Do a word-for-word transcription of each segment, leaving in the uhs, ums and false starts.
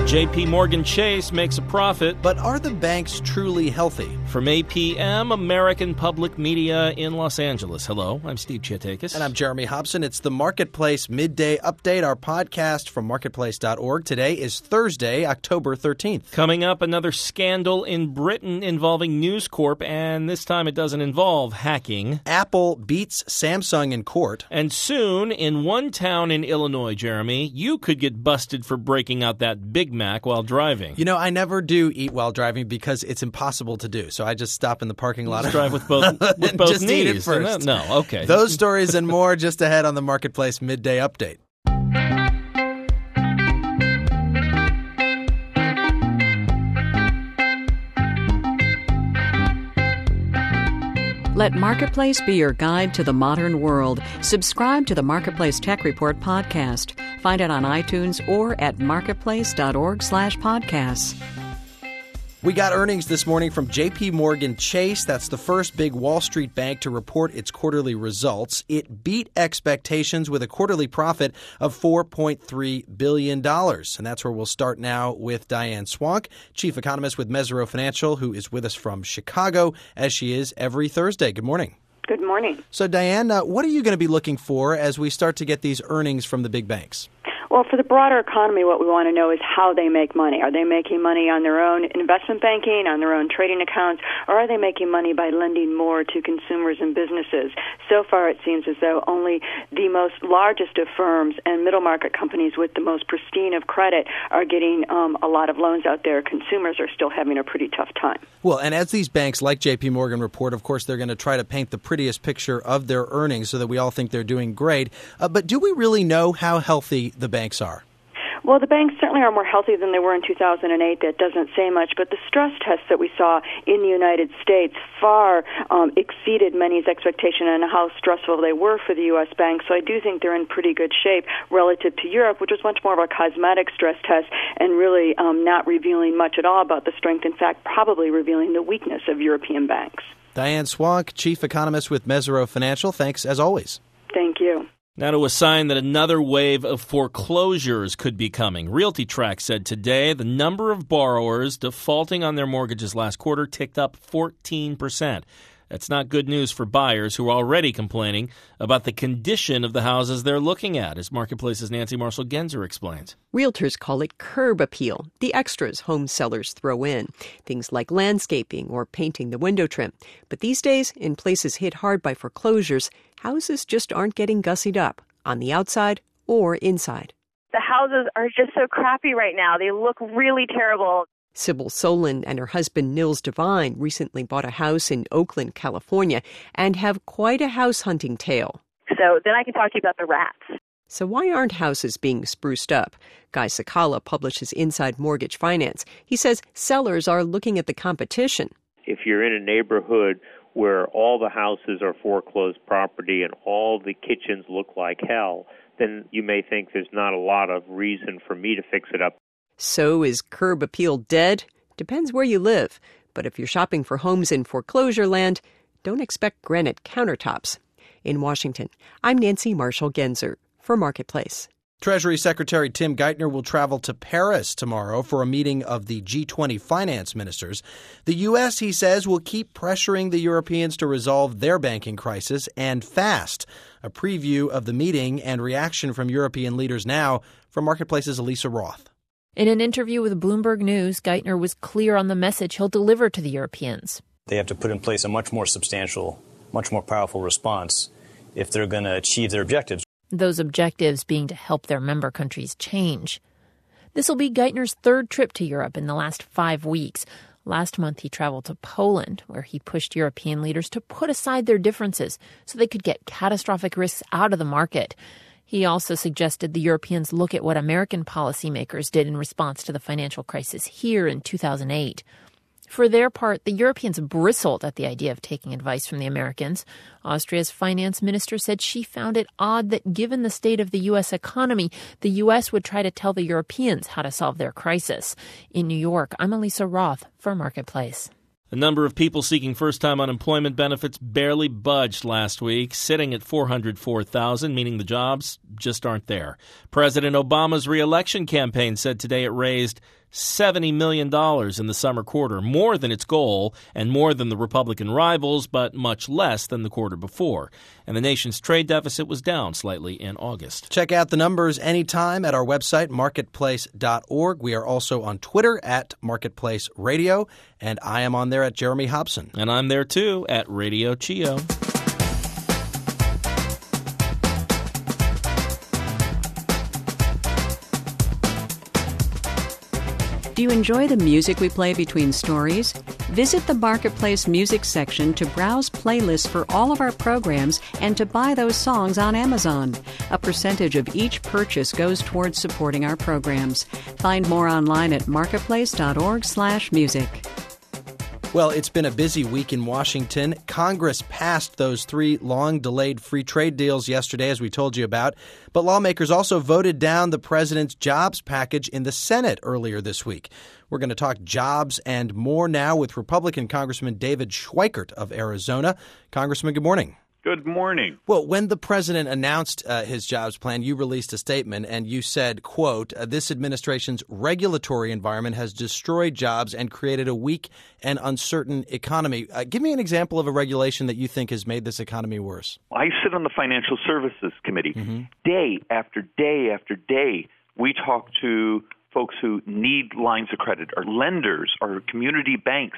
J P Morgan Chase makes a profit. But are the banks truly healthy? From A P M, American Public Media in Los Angeles. Hello, I'm Steve Chiatakis. And I'm Jeremy Hobson. It's the Marketplace Midday Update, our podcast from marketplace dot org. Today is Thursday, October thirteenth. Coming up, another scandal in Britain involving News Corp, and this time it doesn't involve hacking. Apple beats Samsung in court. And soon, in one town in Illinois, Jeremy, you could get busted for breaking out that Big Mac while driving. You know, I never do eat while driving because it's impossible to do. So I just stop in the parking lot. Just drive with both, with both just knees. Eat it first. No, okay. Those stories and more just ahead on the Marketplace Midday Update. Let Marketplace be your guide to the modern world. Subscribe to the Marketplace Tech Report podcast. Find it on iTunes or at marketplace dot org slash podcasts. We got earnings this morning from J P Morgan Chase. That's the first big Wall Street bank to report its quarterly results. It beat expectations with a quarterly profit of four point three billion dollars. And that's where we'll start now with Diane Swank, chief economist with Mesirow Financial, who is with us from Chicago, as she is every Thursday. Good morning. Good morning. So, Diane, uh, what are you going to be looking for as we start to get these earnings from the big banks? Well, for the broader economy, what we want to know is how they make money. Are they making money on their own investment banking, on their own trading accounts, or are they making money by lending more to consumers and businesses? So far, it seems as though only the most largest of firms and middle market companies with the most pristine of credit are getting um, a lot of loans out there. Consumers are still having a pretty tough time. Well, and as these banks like J P Morgan report, of course, they're going to try to paint the prettiest picture of their earnings so that we all think they're doing great. Uh, but do we really know how healthy the banks are? Well, the banks certainly are more healthy than they were in two thousand eight. That doesn't say much, but the stress tests that we saw in the United States far um, exceeded many's expectation on how stressful they were for the U S banks. So I do think they're in pretty good shape relative to Europe, which was much more of a cosmetic stress test and really um, not revealing much at all about the strength. In fact, probably revealing the weakness of European banks. Diane Swank, chief economist with Mesirow Financial. Thanks, as always. Thank you. Now to a sign that another wave of foreclosures could be coming. RealtyTrac said today the number of borrowers defaulting on their mortgages last quarter ticked up fourteen percent. That's not good news for buyers who are already complaining about the condition of the houses they're looking at, as Marketplace's Nancy Marshall-Genzer explains. Realtors call it curb appeal, the extras home sellers throw in. Things like landscaping or painting the window trim. But these days, in places hit hard by foreclosures, houses just aren't getting gussied up, on the outside or inside. The houses are just so crappy right now. They look really terrible. Sybil Solon and her husband Nils Devine recently bought a house in Oakland, California, and have quite a house hunting tale. So then I can talk to you about the rats. So why aren't houses being spruced up? Guy Sakala publishes Inside Mortgage Finance. He says sellers are looking at the competition. If you're in a neighborhood where all the houses are foreclosed property and all the kitchens look like hell, then you may think there's not a lot of reason for me to fix it up. So is curb appeal dead? Depends where you live. But if you're shopping for homes in foreclosure land, don't expect granite countertops. In Washington, I'm Nancy Marshall-Genzer for Marketplace. Treasury Secretary Tim Geithner will travel to Paris tomorrow for a meeting of the G twenty finance ministers. The U S, he says, will keep pressuring the Europeans to resolve their banking crisis, and fast. A preview of the meeting and reaction from European leaders now from Marketplace's Elisa Roth. In an interview with Bloomberg News, Geithner was clear on the message he'll deliver to the Europeans. They have to put in place a much more substantial, much more powerful response if they're going to achieve their objectives. Those objectives being to help their member countries change. This will be Geithner's third trip to Europe in the last five weeks. Last month, he traveled to Poland, where he pushed European leaders to put aside their differences so they could get catastrophic risks out of the market. He also suggested the Europeans look at what American policymakers did in response to the financial crisis here in two thousand eight. For their part, the Europeans bristled at the idea of taking advice from the Americans. Austria's finance minister said she found it odd that given the state of the U S economy, the U S would try to tell the Europeans how to solve their crisis. In New York, I'm Elisa Roth for Marketplace. The number of people seeking first-time unemployment benefits barely budged last week, sitting at four hundred four thousand, meaning the jobs just aren't there. President Obama's re-election campaign said today it raised seventy million dollars in the summer quarter, more than its goal and more than the Republican rivals, but much less than the quarter before. And the nation's trade deficit was down slightly in August. Check out the numbers anytime at our website, marketplace dot org. We are also on Twitter at Marketplace Radio, and I am on there at Jeremy Hobson. And I'm there too at Radio Chio. Do you enjoy the music we play between stories? Visit the Marketplace Music section to browse playlists for all of our programs and to buy those songs on Amazon. A percentage of each purchase goes towards supporting our programs. Find more online at marketplace dot org slash music. Well, it's been a busy week in Washington. Congress passed those three long-delayed free trade deals yesterday, as we told you about. But lawmakers also voted down the president's jobs package in the Senate earlier this week. We're going to talk jobs and more now with Republican Congressman David Schweikert of Arizona. Congressman, good morning. Good morning. Well, when the president announced uh, his jobs plan, you released a statement and you said, quote, this administration's regulatory environment has destroyed jobs and created a weak and uncertain economy. Uh, give me an example of a regulation that you think has made this economy worse. I sit on the Financial Services Committee. Mm-hmm. Day after day after day, we talk to folks who need lines of credit, or lenders, or community banks.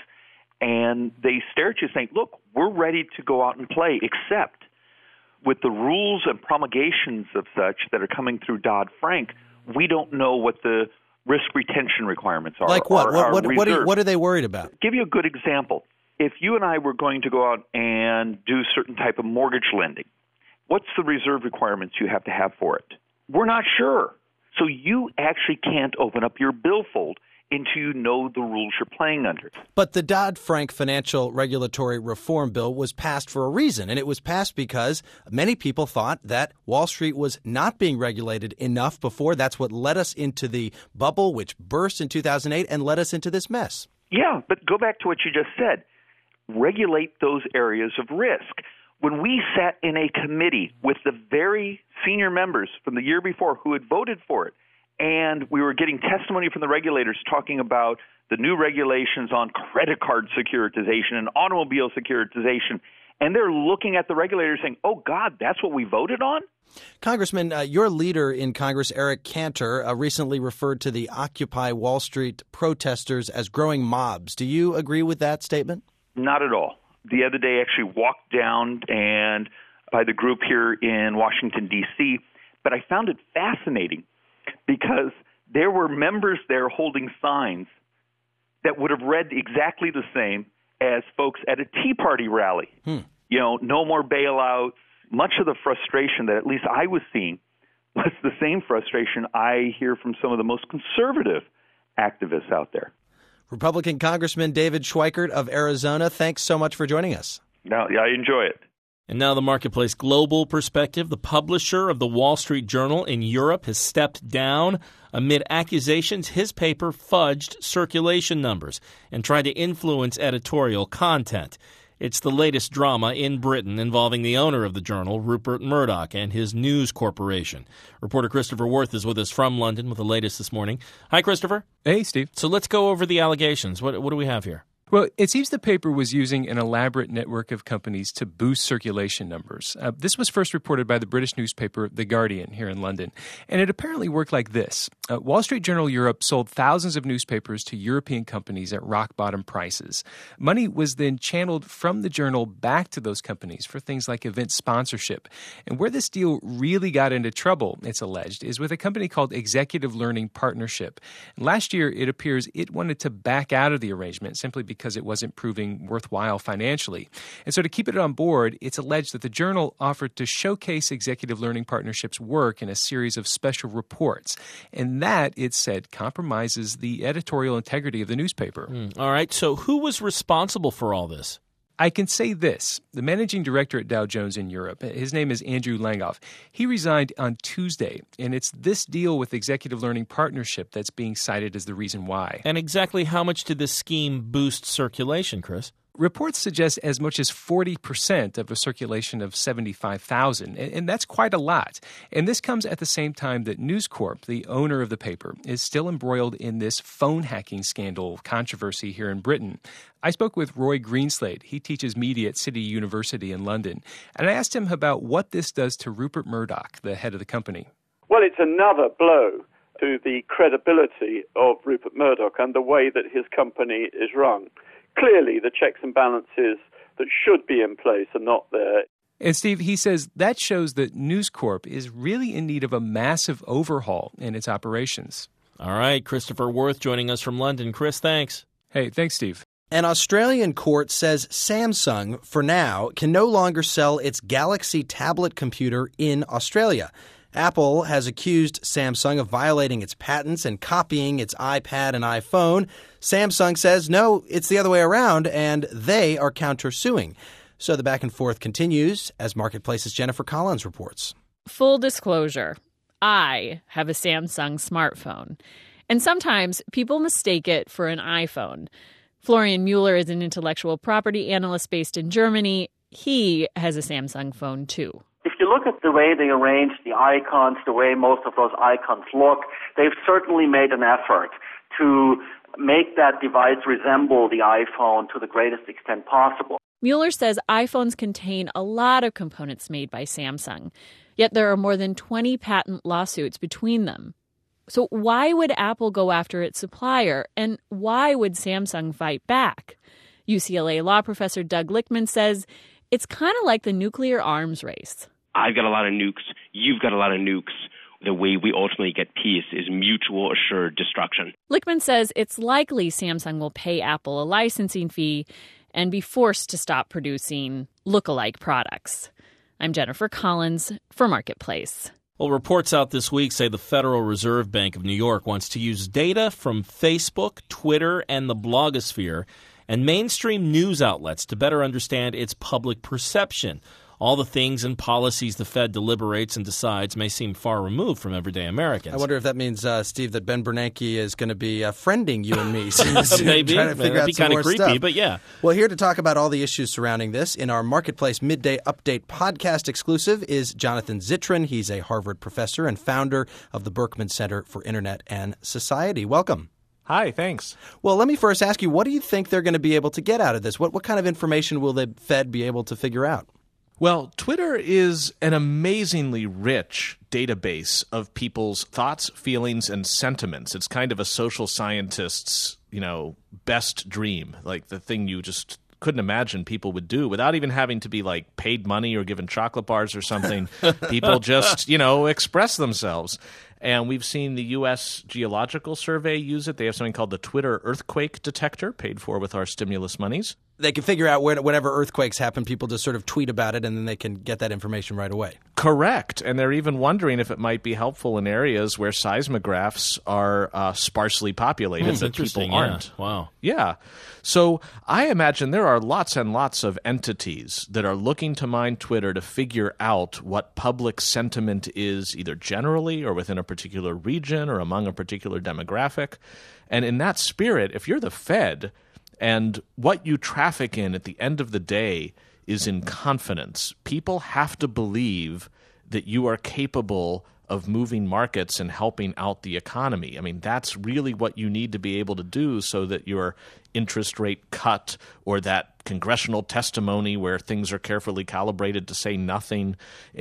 And they stare at you saying, look, we're ready to go out and play, except with the rules and promulgations of such that are coming through Dodd-Frank, we don't know what the risk retention requirements are. Like what? Our, what, our what, what, are, what are they worried about? Give you a good example. If you and I were going to go out and do certain type of mortgage lending, what's the reserve requirements you have to have for it? We're not sure. So you actually can't open up your billfold until you know the rules you're playing under. But the Dodd-Frank Financial Regulatory Reform Bill was passed for a reason, and it was passed because many people thought that Wall Street was not being regulated enough before. That's what led us into the bubble, which burst in two thousand eight and led us into this mess. Yeah, but go back to what you just said. Regulate those areas of risk. When we sat in a committee with the very senior members from the year before who had voted for it, and we were getting testimony from the regulators talking about the new regulations on credit card securitization and automobile securitization, and they're looking at the regulators saying, oh, God, that's what we voted on? Congressman, uh, your leader in Congress, Eric Cantor, uh, recently referred to the Occupy Wall Street protesters as growing mobs. Do you agree with that statement? Not at all. The other day, I actually walked down and by the group here in Washington, D C, but I found it fascinating because there were members there holding signs that would have read exactly the same as folks at a Tea Party rally. Hmm. You know, no more bailouts. Much of the frustration that at least I was seeing was the same frustration I hear from some of the most conservative activists out there. Republican Congressman David Schweikert of Arizona, thanks so much for joining us. No, yeah, I enjoy it. And now the Marketplace Global Perspective. The publisher of the Wall Street Journal in Europe has stepped down amid accusations his paper fudged circulation numbers and tried to influence editorial content. It's the latest drama in Britain involving the owner of the journal, Rupert Murdoch, and his News Corporation. Reporter Christopher Worth is with us from London with the latest this morning. Hi, Christopher. Hey, Steve. So let's go over the allegations. What, what do we have here? Well, it seems the paper was using an elaborate network of companies to boost circulation numbers. Uh, this was first reported by the British newspaper The Guardian here in London, and it apparently worked like this. Uh, Wall Street Journal Europe sold thousands of newspapers to European companies at rock-bottom prices. Money was then channeled from the journal back to those companies for things like event sponsorship. And where this deal really got into trouble, it's alleged, is with a company called Executive Learning Partnership. And last year, it appears it wanted to back out of the arrangement simply because because it wasn't proving worthwhile financially. And so to keep it on board, it's alleged that the journal offered to showcase Executive Learning Partnership's work in a series of special reports. And that, it said, compromises the editorial integrity of the newspaper. Mm, all right. So who was responsible for all this? I can say this. The managing director at Dow Jones in Europe, his name is Andrew Langoff. He resigned on Tuesday, and it's this deal with Executive Learning Partnership that's being cited as the reason why. And exactly how much did this scheme boost circulation, Chris? reports suggest as much as forty percent of a circulation of seventy-five thousand, and that's quite a lot. And this comes at the same time that News Corp, the owner of the paper, is still embroiled in this phone hacking scandal controversy here in Britain. I spoke with Roy Greenslade. He teaches media at City University in London. And I asked him about what this does to Rupert Murdoch, the head of the company. Well, it's another blow to the credibility of Rupert Murdoch and the way that his company is run. Clearly, the checks and balances that should be in place are not there. And Steve, he says that shows that News Corp is really in need of a massive overhaul in its operations. All right, Christopher Worth joining us from London. Chris, thanks. Hey, thanks, Steve. An Australian court says Samsung, for now, can no longer sell its Galaxy tablet computer in Australia. Apple has accused Samsung of violating its patents and copying its iPad and iPhone. Samsung says, no, it's the other way around, and they are countersuing. So the back and forth continues, as Marketplace's Jennifer Collins reports. Full disclosure, I have a Samsung smartphone, and sometimes people mistake it for an iPhone. Florian Mueller is an intellectual property analyst based in Germany. He has a Samsung phone, too. If you look at the way they arrange the icons, the way most of those icons look, they've certainly made an effort to make that device resemble the iPhone to the greatest extent possible. Mueller says iPhones contain a lot of components made by Samsung, yet there are more than twenty patent lawsuits between them. So why would Apple go after its supplier, and why would Samsung fight back? U C L A law professor Doug Lichtman says it's kind of like the nuclear arms race. I've got a lot of nukes. You've got a lot of nukes. The way we ultimately get peace is mutual assured destruction. Lichtman says it's likely Samsung will pay Apple a licensing fee and be forced to stop producing look-alike products. I'm Jennifer Collins for Marketplace. Well, reports out this week say the Federal Reserve Bank of New York wants to use data from Facebook, Twitter, and the blogosphere and mainstream news outlets to better understand its public perception. All the things and policies the Fed deliberates and decides may seem far removed from everyday Americans. I wonder if that means, uh, Steve, that Ben Bernanke is going to be uh, friending you and me. Maybe. Trying to figure That'd out be some kind of more creepy, stuff. but yeah. Well, here to talk about all the issues surrounding this in our Marketplace Midday Update podcast exclusive is Jonathan Zittrain. He's a Harvard professor and founder of the Berkman Center for Internet and Society. Welcome. Hi, thanks. Well, let me first ask you, what do you think they're going to be able to get out of this? What, what kind of information will the Fed be able to figure out? Well, Twitter is an amazingly rich database of people's thoughts, feelings, and sentiments. It's kind of a social scientist's, you know, best dream, like the thing you just couldn't imagine people would do without even having to be like paid money or given chocolate bars or something. People just, you know, express themselves. And we've seen the U S Geological Survey use it. They have something called the Twitter Earthquake Detector, paid for with our stimulus monies. They can figure out when, whenever earthquakes happen, people just sort of tweet about it, and then they can get that information right away. Correct. And they're even wondering if it might be helpful in areas where seismographs are uh, sparsely populated, mm, that people yeah. aren't. Wow. Yeah. So I imagine there are lots and lots of entities that are looking to mine Twitter to figure out what public sentiment is, either generally or within a particular region or among a particular demographic. And in that spirit, if you're the Fed, and what you traffic in at the end of the day is in confidence, people have to believe that you are capable of moving markets and helping out the economy. I mean, that's really what you need to be able to do so that your interest rate cut or that congressional testimony where things are carefully calibrated to say nothing.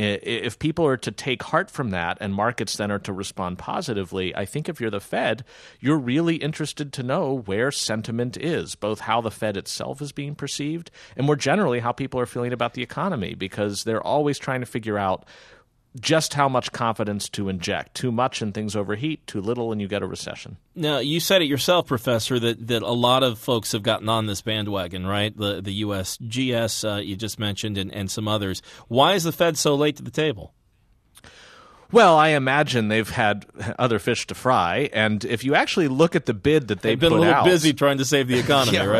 If people are to take heart from that and markets then are to respond positively, I think if you're the Fed, you're really interested to know where sentiment is, both how the Fed itself is being perceived and more generally how people are feeling about the economy, because they're always trying to figure out just how much confidence to inject. Too much and things overheat, too little and you get a recession. Now, you said it yourself, Professor, that, that a lot of folks have gotten on this bandwagon, right? The the U S G S uh, you just mentioned and, and some others. Why is the Fed so late to the table? Well, I imagine they've had other fish to fry, and if you actually look at the bid that they They've been put a little out, busy trying to save the economy, Yeah,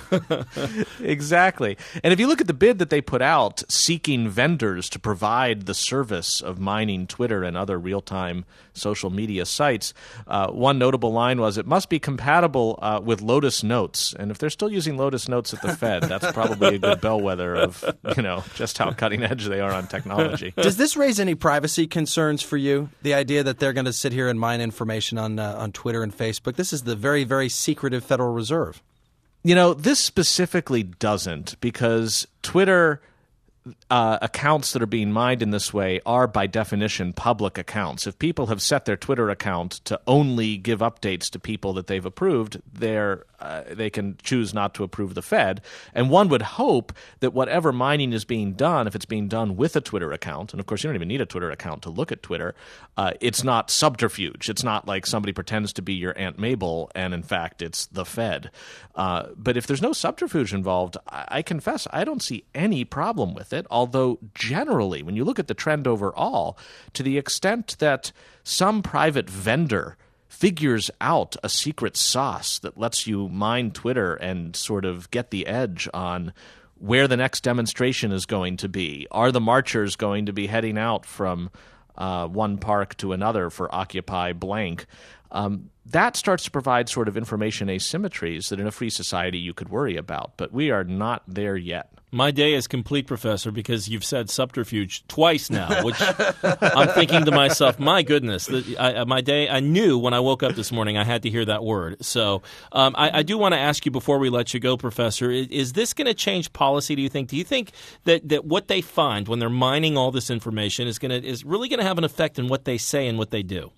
right? Exactly. And if you look at the bid that they put out seeking vendors to provide the service of mining Twitter and other real-time social media sites, uh, one notable line was, it must be compatible uh, with Lotus Notes. And if they're still using Lotus Notes at the Fed, that's probably a good bellwether of, you know, just how cutting edge they are on technology. Does this raise any privacy concerns for you? The idea that they're going to sit here and mine information on uh, on Twitter and Facebook? This is the very, very secretive Federal Reserve. You know, this specifically doesn't, because Twitter uh, accounts that are being mined in this way are by definition public accounts. If people have set their Twitter account to only give updates to people that they've approved, they're Uh, they can choose not to approve the Fed. And one would hope that whatever mining is being done, if it's being done with a Twitter account, and of course you don't even need a Twitter account to look at Twitter, uh, it's not subterfuge. It's not like somebody pretends to be your Aunt Mabel and in fact it's the Fed. Uh, but if there's no subterfuge involved, I-, I confess I don't see any problem with it, although generally when you look at the trend overall, to the extent that some private vendor figures out a secret sauce that lets you mine Twitter and sort of get the edge on where the next demonstration is going to be. Are the marchers going to be heading out from uh, one park to another for Occupy blank? Um, that starts to provide sort of information asymmetries that in a free society you could worry about. But we are not there yet. My day is complete, Professor, because you've said subterfuge twice now, which I'm thinking to myself, my goodness, the, I, my day, I knew when I woke up this morning I had to hear that word. So um, I, I do want to ask you before we let you go, Professor, is, is this going to change policy, do you think? Do you think that, that what they find when they're mining all this information is going to is really going to have an effect on what they say and what they do?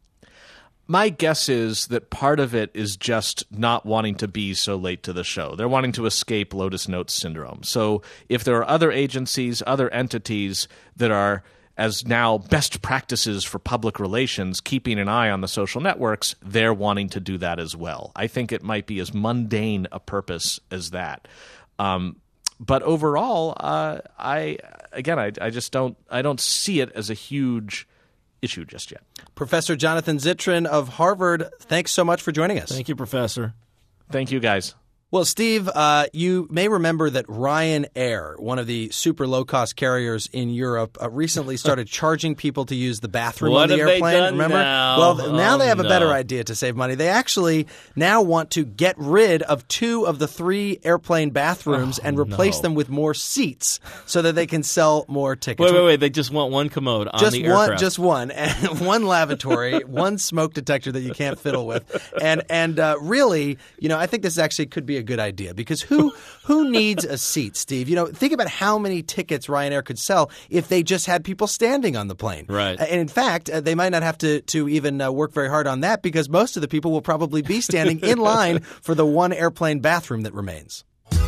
My guess is that part of it is just not wanting to be so late to the show. They're wanting to escape Lotus Notes syndrome. So if there are other agencies, other entities that are, as now best practices for public relations, keeping an eye on the social networks, they're wanting to do that as well. I think it might be as mundane a purpose as that. Um, but overall, uh, I again, I, I just don't I don't see it as a huge issue just yet. Professor Jonathan Zittrain of Harvard, thanks so much for joining us. Thank you, Professor. Thank you, guys. Well, Steve, uh, you may remember that Ryanair, one of the super low-cost carriers in Europe, uh, recently started charging people to use the bathroom what on the have airplane. They done Remember? now? Well, now oh, they have a no. better idea to save money. They actually now want to get rid of two of the three airplane bathrooms oh, and replace no. them with more seats so that they can sell more tickets. Wait, wait, wait. They just want one commode on just the one, aircraft. Just one. And one lavatory, one smoke detector that you can't fiddle with. And, and uh, really, you know, I think this actually could be a good idea because who who needs a seat, Steve? You know, think about how many tickets Ryanair could sell if they just had people standing on the plane. Right. Uh, and in fact, uh, they might not have to, to even uh, work very hard on that because most of the people will probably be standing in line for the one airplane bathroom that remains.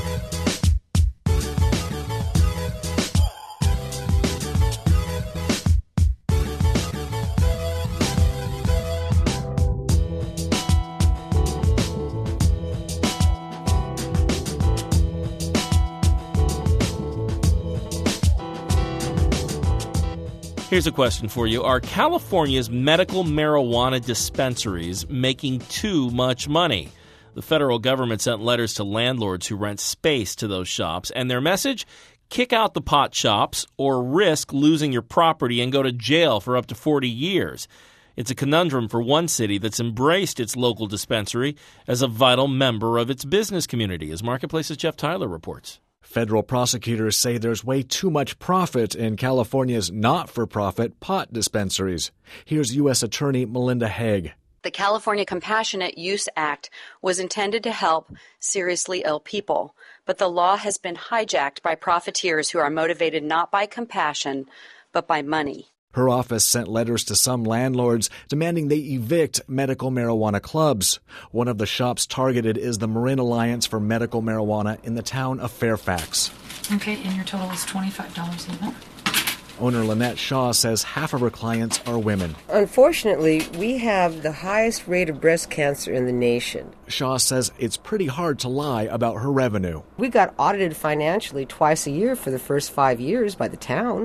Here's a question for you. Are California's medical marijuana dispensaries making too much money? The federal government sent letters to landlords who rent space to those shops, and their message? Kick out the pot shops or risk losing your property and go to jail for up to forty years. It's a conundrum for one city that's embraced its local dispensary as a vital member of its business community, as Marketplace's Jeff Tyler reports. Federal prosecutors say there's way too much profit in California's not-for-profit pot dispensaries. Here's U S Attorney Melinda Haig. The California Compassionate Use Act was intended to help seriously ill people, but the law has been hijacked by profiteers who are motivated not by compassion, but by money. Her office sent letters to some landlords demanding they evict medical marijuana clubs. One of the shops targeted is the Marin Alliance for Medical Marijuana in the town of Fairfax. Okay, and your total is twenty-five dollars a month. Owner Lynette Shaw says half of her clients are women. Unfortunately, we have the highest rate of breast cancer in the nation. Shaw says it's pretty hard to lie about her revenue. We got audited financially twice a year for the first five years by the town.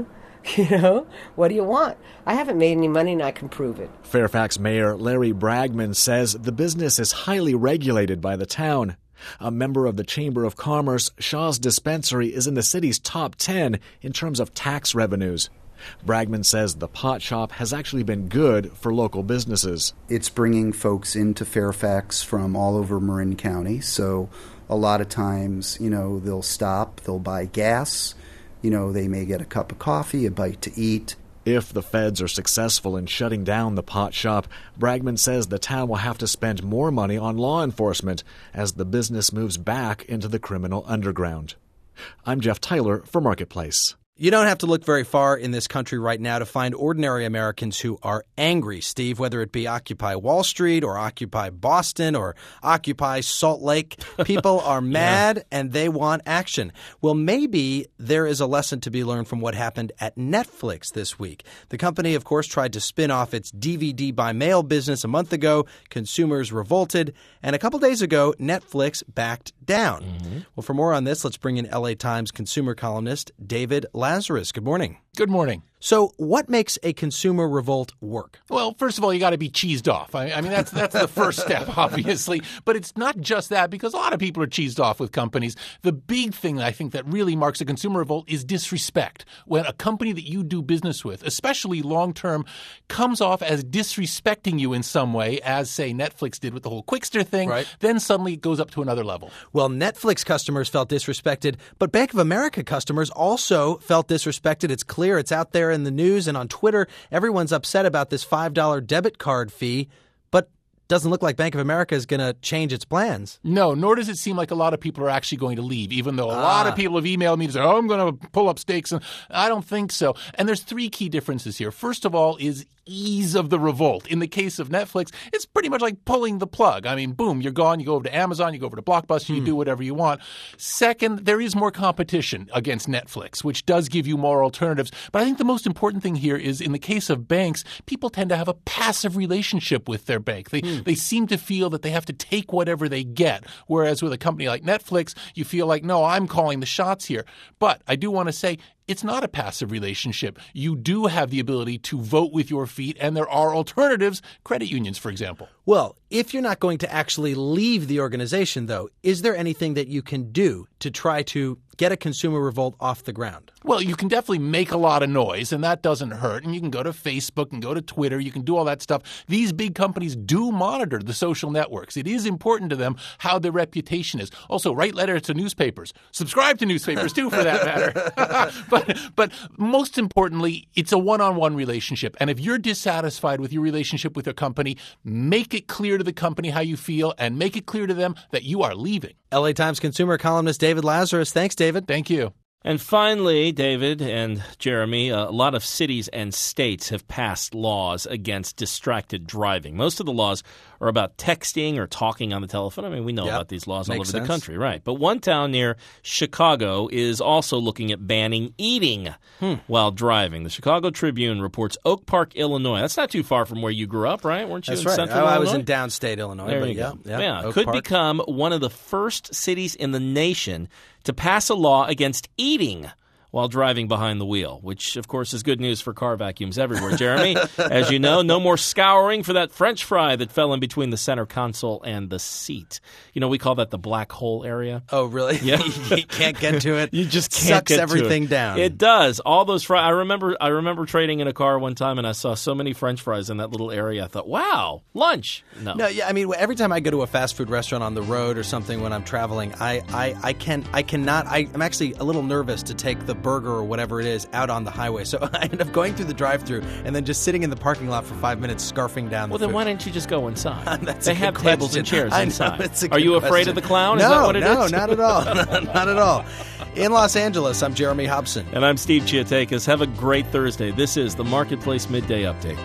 You know, what do you want? I haven't made any money and I can prove it. Fairfax Mayor Larry Bragman says the business is highly regulated by the town. A member of the Chamber of Commerce, Shaw's Dispensary is in the city's top ten in terms of tax revenues. Bragman says the pot shop has actually been good for local businesses. It's bringing folks into Fairfax from all over Marin County, so a lot of times, you know, they'll stop, they'll buy gas, you know, they may get a cup of coffee, a bite to eat. If the feds are successful in shutting down the pot shop, Bragman says the town will have to spend more money on law enforcement as the business moves back into the criminal underground. I'm Jeff Tyler for Marketplace. You don't have to look very far in this country right now to find ordinary Americans who are angry, Steve, whether it be Occupy Wall Street or Occupy Boston or Occupy Salt Lake. People are mad yeah. and they want action. Well, maybe there is a lesson to be learned from what happened at Netflix this week. The company, of course, tried to spin off its D V D by mail business a month ago. Consumers revolted. And a couple days ago, Netflix backed down. Mm-hmm. Well, for more on this, let's bring in L A Times consumer columnist David Lazarus. Good morning. Good morning. So what makes a consumer revolt work? Well, first of all, you got to be cheesed off. I, I mean, that's that's the first step, obviously. But it's not just that, because a lot of people are cheesed off with companies. The big thing I think that really marks a consumer revolt is disrespect. When a company that you do business with, especially long-term, comes off as disrespecting you in some way, as, say, Netflix did with the whole Quickster thing, right. Then suddenly it goes up to another level. Well, Netflix customers felt disrespected, but Bank of America customers also felt disrespected. It's clear. It's out there in the news and on Twitter. Everyone's upset about this five dollars debit card fee, but doesn't look like Bank of America is going to change its plans. No, nor does it seem like a lot of people are actually going to leave, even though a ah. lot of people have emailed me and said, oh, I'm going to pull up stakes. And I don't think so. And there's three key differences here. First of all is ease of the revolt. In the case of Netflix, it's pretty much like pulling the plug. I mean, boom, you're gone. You go over to Amazon, you go over to Blockbuster, hmm. you do whatever you want. Second, there is more competition against Netflix, which does give you more alternatives. But I think the most important thing here is in the case of banks, people tend to have a passive relationship with their bank. They hmm. they seem to feel that they have to take whatever they get. Whereas with a company like Netflix, you feel like, no, I'm calling the shots here. But I do want to say, it's not a passive relationship. You do have the ability to vote with your feet, and there are alternatives, credit unions, for example. Well, if you're not going to actually leave the organization, though, is there anything that you can do to try to get a consumer revolt off the ground? Well, you can definitely make a lot of noise, and that doesn't hurt. And you can go to Facebook and go to Twitter. You can do all that stuff. These big companies do monitor the social networks. It is important to them how their reputation is. Also, write letters to newspapers. Subscribe to newspapers, too, for that matter. but, but most importantly, it's a one-on-one relationship. And if you're dissatisfied with your relationship with your company, make it clear to the company how you feel and make it clear to them that you are leaving. L A Times consumer columnist David Lazarus. Thanks, David. Thank you. And finally, David and Jeremy, a lot of cities and states have passed laws against distracted driving. Most of the laws are about texting or talking on the telephone. I mean, we know yep. about these laws all over sense. the country, right? But one town near Chicago is also looking at banning eating hmm. while driving. The Chicago Tribune reports Oak Park, Illinois. That's not too far from where you grew up, right? Weren't you That's in right. Central oh, Illinois? I was in downstate Illinois. There but you yeah, go. Yeah, yeah. Oak could Park. become one of the first cities in the nation to pass a law against eating while driving behind the wheel, which, of course, is good news for car vacuums everywhere. Jeremy, as you know, no more scouring for that French fry that fell in between the center console and the seat. You know, we call that the black hole area. Oh, really? Yeah. You can't get to it? You just can't Sucks get everything to it. down. It does. All those fries. I remember, I remember trading in a car one time, and I saw so many French fries in that little area. I thought, wow, lunch. No. No, yeah, I mean, every time I go to a fast food restaurant on the road or something when I'm traveling, I, I, I, can, I cannot, I, I'm actually a little nervous to take the burger or whatever it is out on the highway. So I end up going through the drive-thru and then just sitting in the parking lot for five minutes scarfing down the Well, then food. why didn't you just go inside? That's they a have good tables question. and chairs I inside. know, it's a Are you good afraid question. of the clown? No, is that what it no, is? not at all. Not at all. In Los Angeles, I'm Jeremy Hobson. And I'm Steve Chiatakis. Have a great Thursday. This is the Marketplace Midday Update.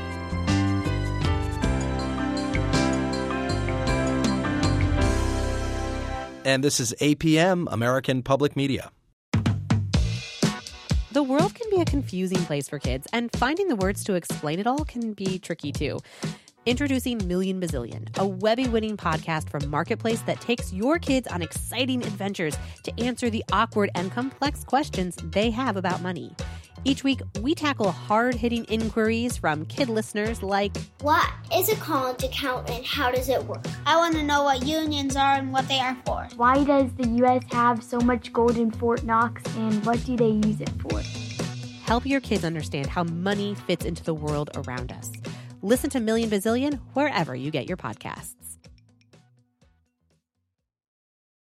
And this is A P M, American Public Media. The world can be a confusing place for kids, and finding the words to explain it all can be tricky too. Introducing Million Bazillion, a Webby-winning podcast from Marketplace that takes your kids on exciting adventures to answer the awkward and complex questions they have about money. Each week, we tackle hard-hitting inquiries from kid listeners like, what is a college account and how does it work? I want to know what unions are and what they are for. Why does the U S have so much gold in Fort Knox and what do they use it for? Help your kids understand how money fits into the world around us. Listen to Million Bazillion wherever you get your podcasts.